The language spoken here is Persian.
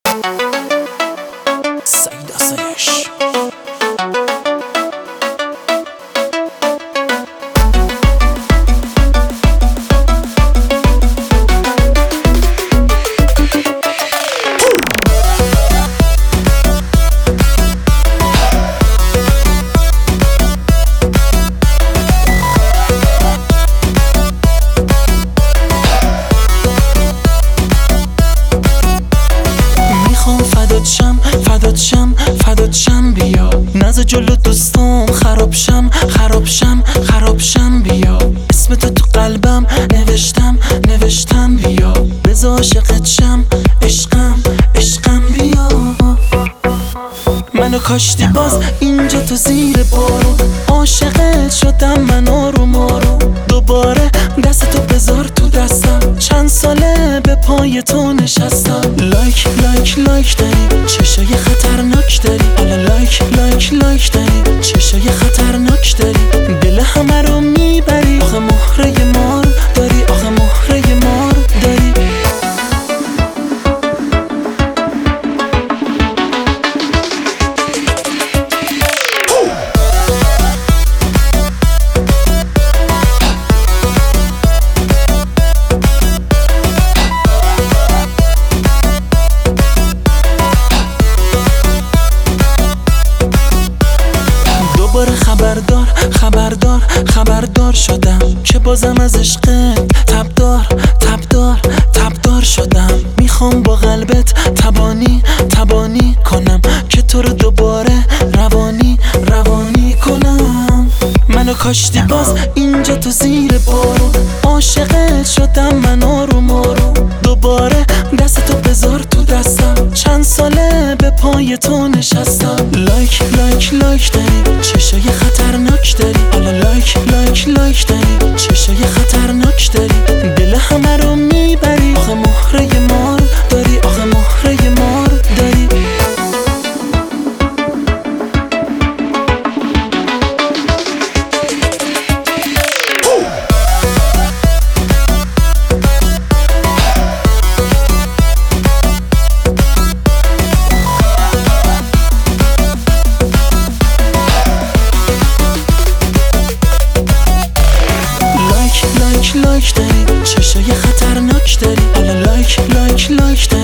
سعید آسایش. فدات شم بیا، نز جلو دوستام خراب شم بیا، اسم تو قلبم نوشتم بیا، بذار عاشقت شم، عشقم بیا. منو کاشتی باز اینجا تو زیر بارون، عاشقت شدم من آروم دوباره دستتو بذار تو دستم، چند ساله به پای تو نشستم. لایک داری، چشای خطرناک داری، حالا لایک داری، چشای خطرناک داری، دل همه رو میبری، آخه مهره مار داری، آخه مهره مار داری. خبردار شدم که بازم از عشقت تبدار شدم. میخوام با قلبت تبانی کنم که تو رو دوباره روانی کنم. منو کاشتی باز اینجا تو زیر بارون، عاشقت شدم من آروم دوباره دستتو بذار تو دستم، چند ساله به پای تو نشستم. لایک داری، چشای خطرناک داری، حالا لایک داری، چشای خطرناک داری، دل همه رو میبری، آخه مهره مار داری، آخه مهره مار داری. لایک داری، چشای خطرناک داری، حالا لایک